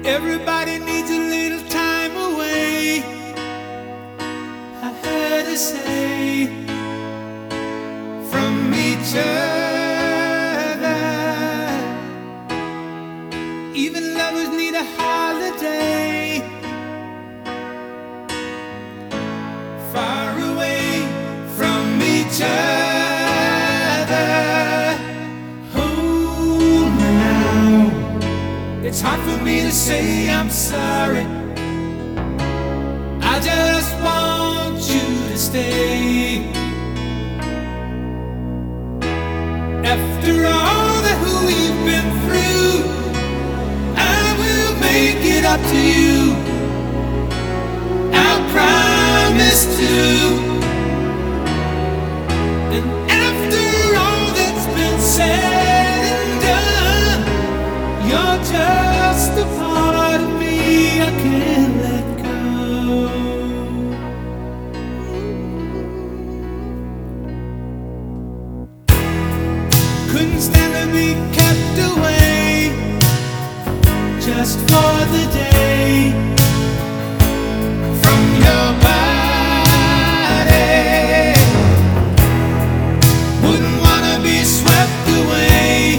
Everybody needs a little time away, I heard her say, from each other. Even lovers need a holiday, far away from each other. Hold me now, it's hard for me to say I'm sorry. I just want you to stay. After all that we've been through, I will make it up to you, I promise to. And after all that's been said and done, you're just a part of me I can't let go. Couldn't stand to be kept away just for the day from your body. Wouldn't wanna be swept away,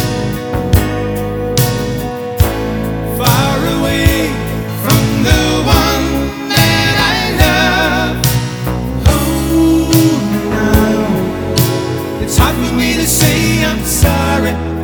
far away from the one that I love. Oh, now it's hard for me to say I'm sorry.